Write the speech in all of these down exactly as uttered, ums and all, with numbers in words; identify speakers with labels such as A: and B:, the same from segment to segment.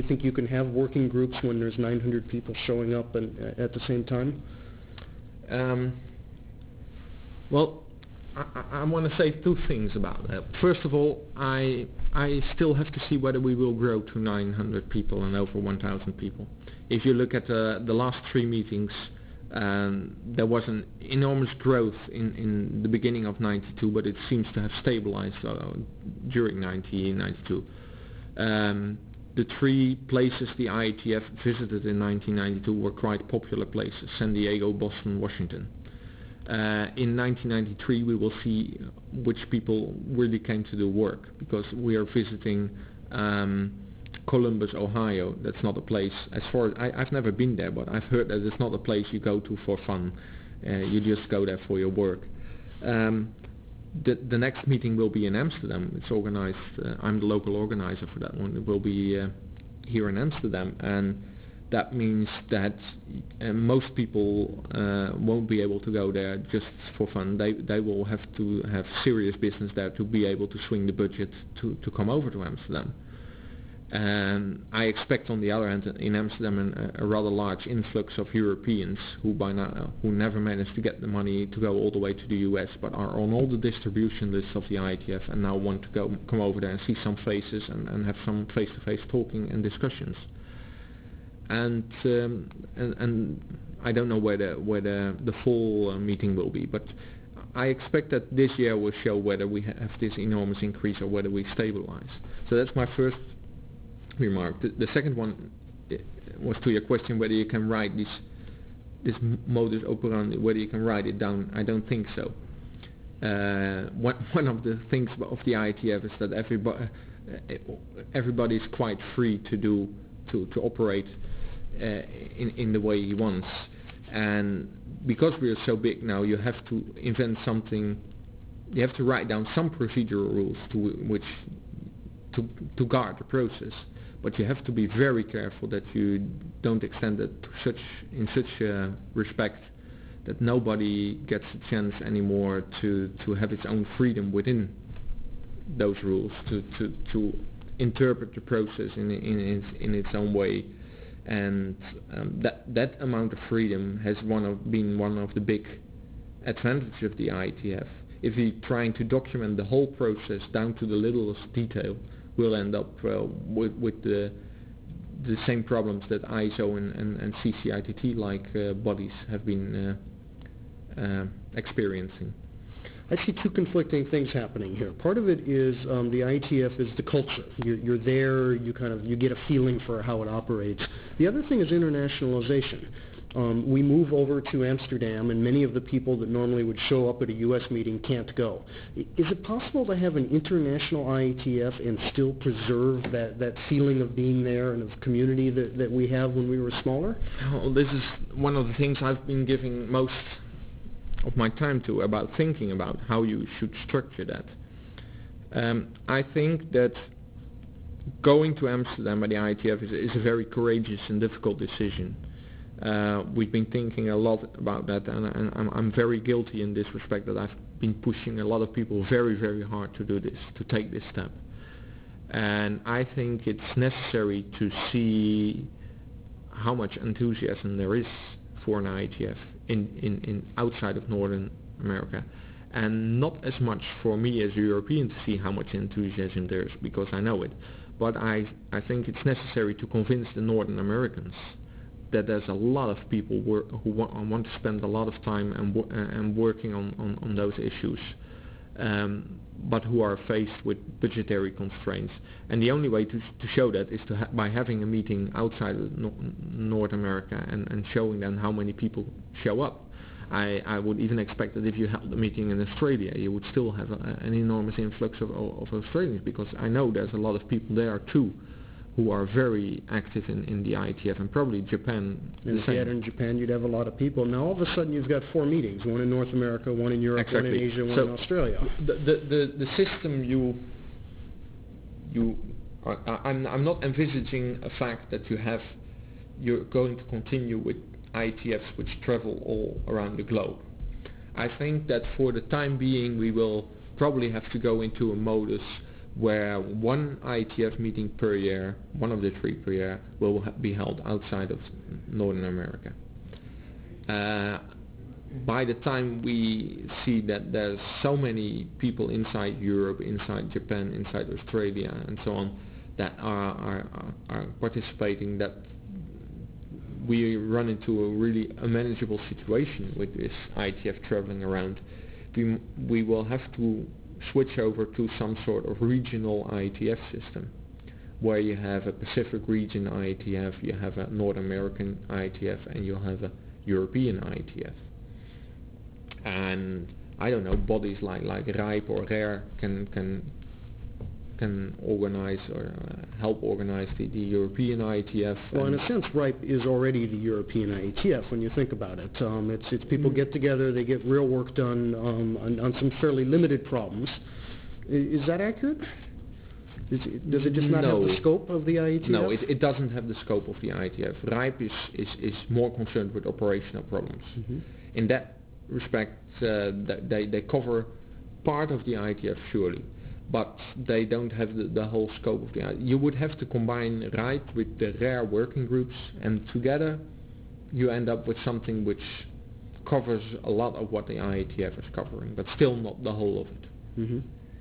A: you think you can have working groups when there's nine hundred people showing up and, uh, at the same time?
B: Um, well, I, I want to say two things about that. First of all, I I still have to see whether we will grow to nine hundred people and over one thousand people. If you look at the, the last three meetings, um, there was an enormous growth in, in the beginning of ninety-two, but it seems to have stabilized uh, during nineteen ninety-two. Um, the three places the I A T F visited in nineteen ninety-two were quite popular places: San Diego, Boston, Washington. Uh, in nineteen ninety-three we will see which people really came to do work, because we are visiting um, Columbus, Ohio. That's not a place, as far as I, I've never been there, but I've heard that it's not a place you go to for fun. Uh, you just go there for your work. Um, the, the next meeting will be in Amsterdam. It's organized, uh, I'm the local organizer for that one. It will be uh, here in Amsterdam, and that means that uh, most people uh, won't be able to go there just for fun. They they will have to have serious business there to be able to swing the budget to, to come over to Amsterdam. And I expect, on the other hand, in Amsterdam an, a rather large influx of Europeans who by now who never managed to get the money to go all the way to the U S, but are on all the distribution lists of the I A T F and now want to go come over there and see some faces and, and have some face-to-face talking and discussions. And, um, and and I don't know where the where the, the full uh, meeting will be, but I expect that this year will show whether we have this enormous increase or whether we stabilize. So that's my first remark. The, the second one was to your question whether you can write this this modus operandi, whether you can write it down. I don't think so. Uh, one one of the things of the I A T F is that everybody everybody is quite free to do to to operate uh, in in the way he wants, and because we are so big now, you have to invent something. You have to write down some procedural rules to which to to guard the process. But you have to be very careful that you don't extend it to such in such a respect that nobody gets a chance anymore to, to have its own freedom within those rules, to, to, to interpret the process in, in, its, in its own way. And um, that, that amount of freedom has one of, been one of the big advantages of the I A T F. If we're trying to document the whole process down to the littlest detail, we'll end up uh, with, with the the same problems that I S O and, and, and C C I T T like uh, bodies have been uh, uh, experiencing.
A: I see two conflicting things happening here. Part of it is um, the I A T F is the culture. You're, you're there, you kind of you get a feeling for how it operates. The other thing is internationalization. Um, we move over to Amsterdam, and many of the people that normally would show up at a U S meeting can't go. Is it possible to have an international I A T F and still preserve that, that feeling of being there and of community that, that we have when we were smaller?
B: Well, this is one of the things I've been giving most of my time to, about thinking about how you should structure that. Um, I think that going to Amsterdam by the I A T F is, is a very courageous and difficult decision. Uh, we've been thinking a lot about that, and, and I'm, I'm very guilty in this respect that I've been pushing a lot of people very, very hard to do this, to take this step. And I think it's necessary to see how much enthusiasm there is for an I A T F in, in, in outside of Northern America, and not as much for me as a European to see how much enthusiasm there is, because I know it. But I, I think it's necessary to convince the Northern Americans that there's a lot of people wor who want, want to spend a lot of time and, wo and working on, on, on those issues, um, but who are faced with budgetary constraints. And the only way to, to show that is to ha by having a meeting outside of no North America and, and showing them how many people show up. I, I would even expect that if you held a meeting in Australia, you would still have a, an enormous influx of, of Australians, because I know there's a lot of people there too who are very active in, in the I A T F, and probably Japan.
A: And if you had in Japan, you'd have a lot of people. Now all of a sudden you've got four meetings, one in North America, one in Europe,
B: exactly.
A: one in Asia, one
B: so
A: in Australia.
B: The, the, the, the system you, you are, I'm, I'm not envisaging a fact that you have, you're going to continue with I A T Fs which travel all around the globe. I think that for the time being we will probably have to go into a modus where one I T F meeting per year, one of the three per year, will ha- be held outside of Northern America. Uh, by the time we see that there's so many people inside Europe, inside Japan, inside Australia and so on that are, are, are participating, that we run into a really unmanageable situation with this I T F traveling around. We, we will have to switch over to some sort of regional I T F system, where you have a Pacific region I T F, you have a North American I T F, and you'll have a European I T F. And I don't know, bodies like like RIPE or RARE can can can organize or uh, help organize the, the European I T F.
A: Well, in a sense, RIPE is already the European I T F when you think about it. Um, it's it's people get together, they get real work done um, on, on some fairly limited problems. I, is that accurate? Is it, does it just not
B: no.
A: have the scope of the I T F?
B: No, it, it doesn't have the scope of the I T F. RIPE is, is, is more concerned with operational problems. Mm-hmm. In that respect, uh, they, they cover part of the I T F surely, but they don't have the, the whole scope of the I T F. You would have to combine RIPE with the RARE working groups, and together you end up with something which covers a lot of what the I T F is covering, but still not the whole of it.
A: Mm-hmm.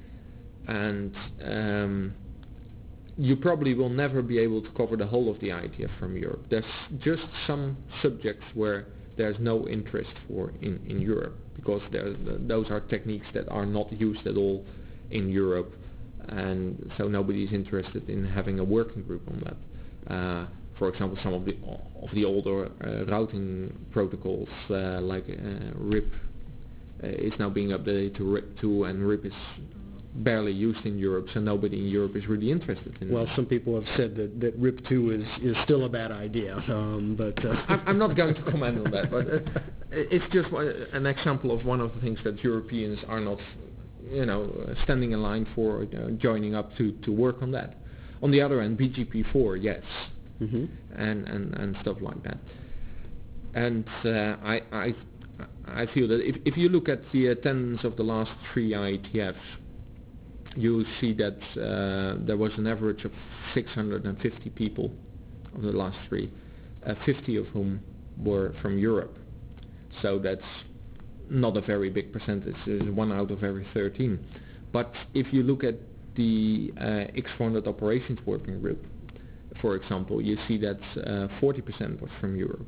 B: And um, you probably will never be able to cover the whole of the I T F from Europe. There's just some subjects where there's no interest for in, in Europe, because there, those are techniques that are not used at all in Europe, and so nobody is interested in having a working group on that. Uh, for example, some of the of the older uh, routing protocols uh, like uh, RIP uh, is now being updated to RIP two, and RIP is barely used in Europe, so nobody in Europe is really interested in it.
A: Well, some people have said that, that RIP two is, is still a bad idea, um, but... Uh
B: I'm, I'm not going to comment on that, but uh, it's just one, an example of one of the things that Europeans are not, you know, standing in line for uh, joining up to, to work on that. On the other hand, B G P four, yes, mm-hmm. and, and, and stuff like that. And uh, I, I, I feel that if, if you look at the attendance of the last three I T Fs, you see that uh, there was an average of six hundred fifty people of the last three, uh, fifty of whom were from Europe. So that's not a very big percentage, it's one out of every thirteen. But if you look at the uh, X four hundred operations working group, for example, you see that uh, forty percent was from Europe.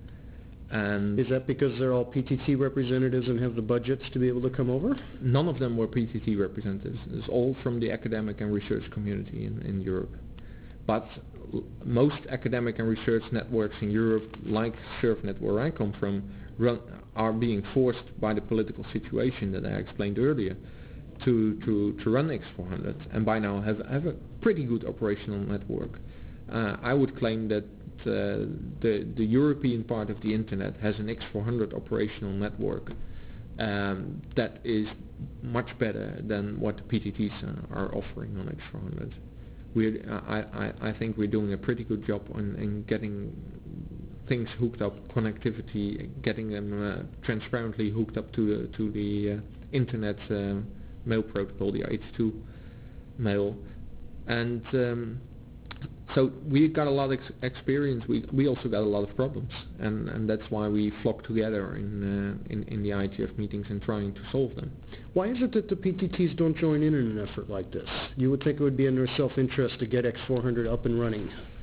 B: And
A: is that because they're all P T T representatives and have the budgets to be able to come over?
B: None of them were P T T representatives. It's all from the academic and research community in, in Europe. But l- most academic and research networks in Europe, like SurfNet where I come from, run, are being forced by the political situation that I explained earlier to, to, to run X four hundred, and by now have, have a pretty good operational network. Uh, I would claim that Uh, the, the European part of the internet has an X four hundred operational network um, that is much better than what the P T Ts uh, are offering on X four hundred. We're, I, I, I think we're doing a pretty good job on in getting things hooked up, connectivity, getting them uh, transparently hooked up to the, to the uh, internet uh, mail protocol, the H two mail. And um, So we got a lot of ex- experience. We we also got a lot of problems, and, and that's why we flock together in, uh, in in the I T F meetings and trying to solve them.
A: Why is it that the P T Ts don't join in in an effort like this? You would think it would be in their self-interest to get X four hundred up and running.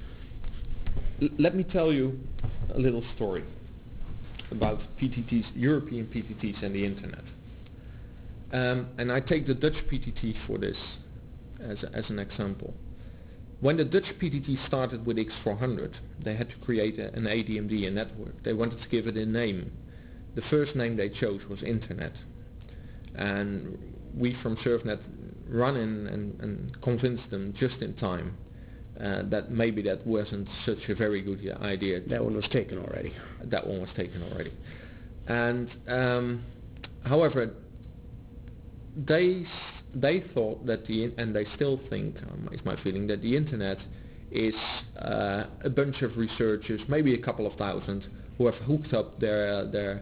B: L- let me tell you a little story about P T Ts, European P T Ts, and the internet. Um, and I take the Dutch P T T for this as a, as an example. When the Dutch P T T started with X four hundred, they had to create a, an A D M D, a network. They wanted to give it a name. The first name they chose was Internet. And we from SurfNet run in and, and convinced them just in time uh, that maybe that wasn't such a very good idea.
A: That one was taken already.
B: That one was taken already. And um, however, they They thought that the, and they still think, um, is my feeling, that the internet is uh, a bunch of researchers, maybe a couple of thousand, who have hooked up their their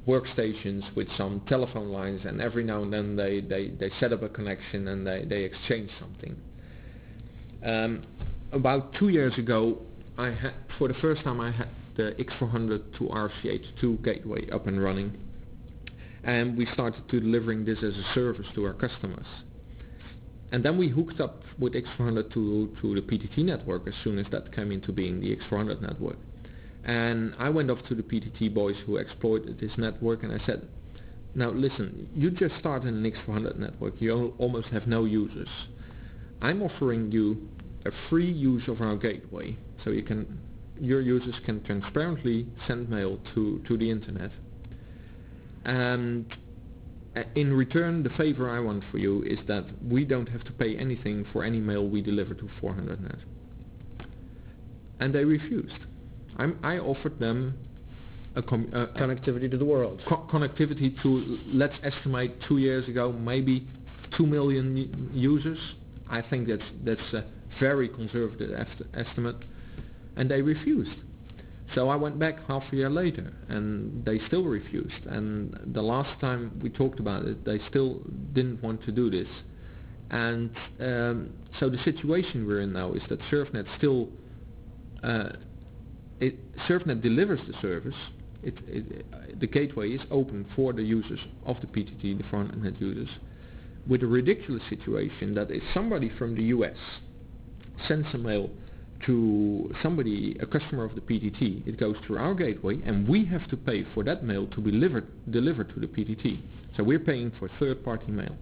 B: workstations with some telephone lines, and every now and then they, they, they set up a connection and they, they exchange something. Um, about two years ago, I had, for the first time I had the X four hundred to R C H two gateway up and running, and we started to delivering this as a service to our customers. And then we hooked up with X four hundred to, to the P T T network as soon as that came into being, the X four hundred network. And I went up to the P T T boys who exploited this network and I said, now listen, you just started an X four hundred network, you al- almost have no users. I'm offering you a free use of our gateway, so you can, your users can transparently send mail to, to the internet. And in return, the favor I want for you is that we don't have to pay anything for any mail we deliver to four hundred net. And they refused. I'm, I offered them a com- uh,
A: Connectivity to the world.
B: Co- connectivity to, let's estimate two years ago, maybe two million u- users. I think that's that's a very conservative est- estimate, and they refused. So I went back half a year later, and they still refused. And the last time we talked about it, they still didn't want to do this. And um, so the situation we're in now is that SurfNet still, uh, it, SurfNet delivers the service. It, it, the gateway is open for the users of the P T T, the four hundred net users, with a ridiculous situation that if somebody from the U S sends a mail to somebody, a customer of the P T T, it goes through our gateway and we have to pay for that mail to be delivered, delivered to the P T T. So we're paying for third-party mail.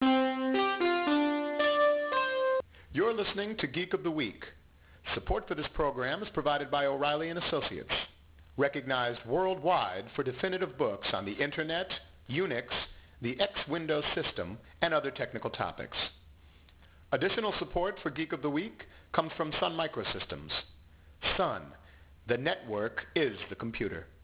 C: You're listening to Geek of the Week. Support for this program is provided by O'Reilly and Associates, recognized worldwide for definitive books on the Internet, Unix, the X Windows system, and other technical topics. Additional support for Geek of the Week comes from Sun Microsystems. Sun, the network is the computer.